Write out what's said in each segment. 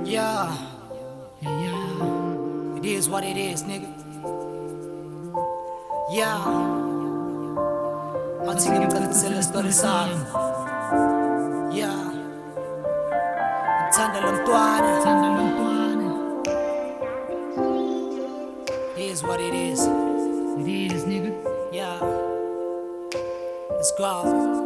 Yeah, it is what it is, nigga. Yeah, matsige mkansela story sami. Yeah, ngithanda lo mntwana. It is what it is. It is, nigga. Yeah, let's go.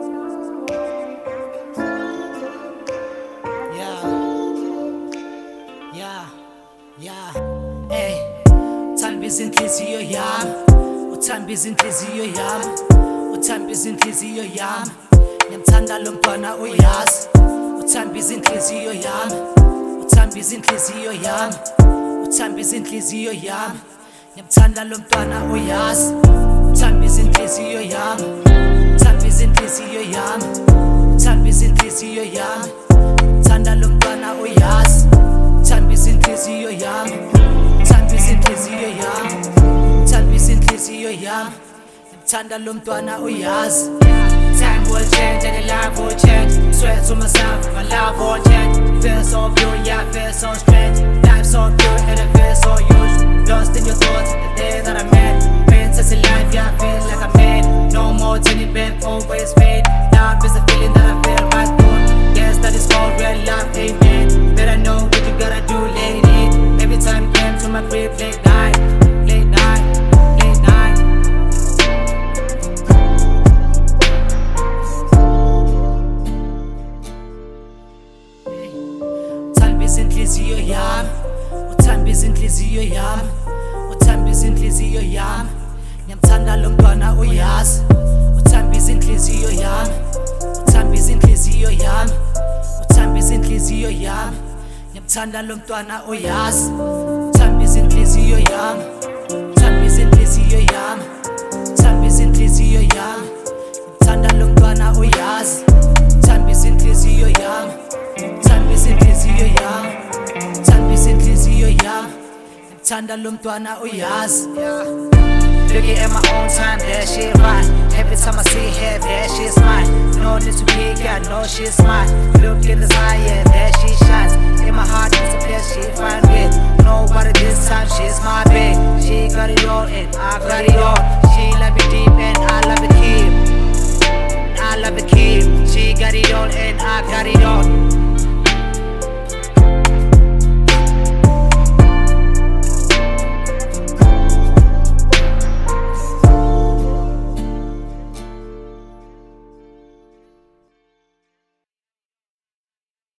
Yeah, hey, uthanda izinhliziyo yami, uthanda izinhliziyo yami, uthanda izinhliziyo yami. Ngiyamthanda lo mntwana uyazi, uthanda izinhliziyo yami, uthanda izinhliziyo yami, uthanda izinhliziyo yami. Ngiyamthanda lo mntwana uyazi, uthanda izinhliziyo yami, uthanda izinhliziyo yami, uthanda izinhliziyo yami. Ngiyamthanda lo mntwana uyazi. Uthanda izinhliziyo yami, uthanda izinhliziyo yami, uthanda izinhliziyo yami. Ngithanda lo mntwana uyazi. Time will change and the life will change. Swear to myself, my life will change. Feel so pure, yeah, feel so strange. Life so pure and I feel so huge. Lost in your thoughts, the day that I met. Princess in life, yeah, I feel like I'm made. No more turning back, always fade. Love is a feeling that I feel right through. Yes, that is called real love, amen. Better know what you gotta do, lady. Every time came to my crib, late night, late night, late night. Uthanda izinhliziyo yami, uthanda izinhliziyo yami, uthanda izinhliziyo yami. Ngiyamthanda lo mntwana uyazi, uthanda izinhliziyo yami, uthanda izinhliziyo yami, uthanda izinhliziyo yami. Ngiyamthanda lo mntwana uyazi, uthanda izinhliziyo yami, uthanda izinhliziyo yami, uthanda izinhliziyo yami. Ngiyamthanda lo mntwana uyazi, uthanda izinhliziyo yami, uthanda izinhliziyo yami, uthanda izinhliziyo yami. Ngiyamthanda lo mntwana uyazi. Looking at my own time, that shit right. Every time I see her, that shit smile. No need to pick, I know she's smart. Look in the eye, yeah, that she shines. In my heart, it's a place she find with. Nobody this time, she's my babe. She got it all and I got it all. She love it deep and I love it keep. I love it keep. She got it all and I got it all.